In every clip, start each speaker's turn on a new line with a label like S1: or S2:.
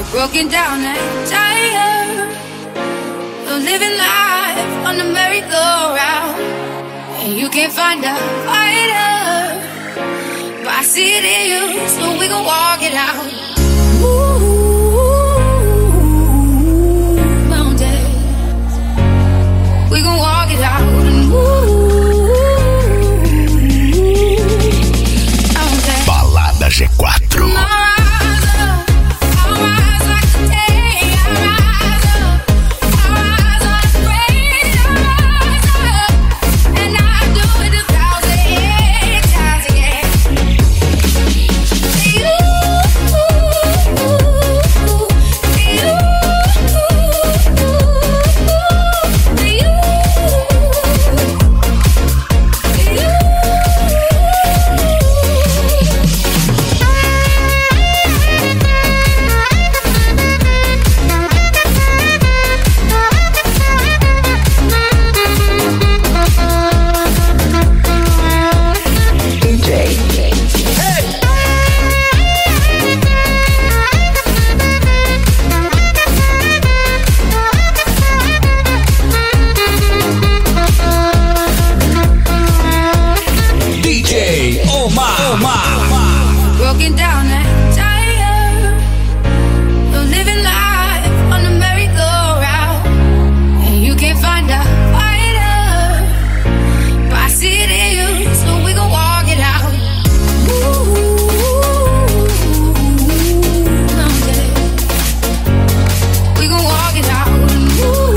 S1: Broken down and tired of living life on the merry-go-round, and you can't find a fighter, but I see it in you, so we gon' walk it out. Ooh, mountains, we gon' walk it out. And mountains.
S2: Balada G4. Broken down and tired of living life on the merry-go-round, and you can't find a fighter, but I see it in you, so we gon' walk it out. Ooh, mountain, we gon' walk it out. Ooh,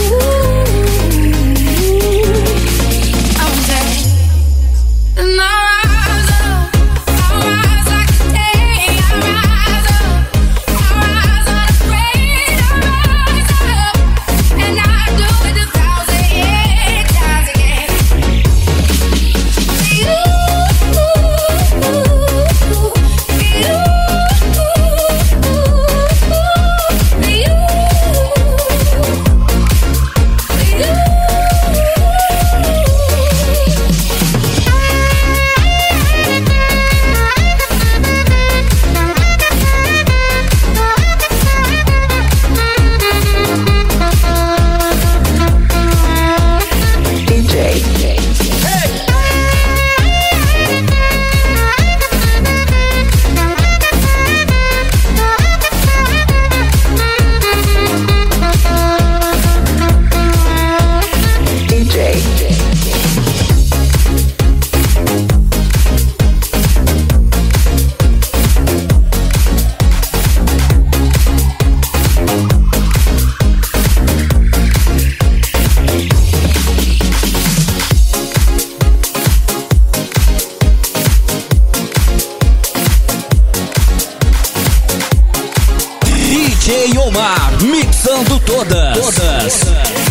S2: mountain, and
S3: DJ Omar, mixando todas.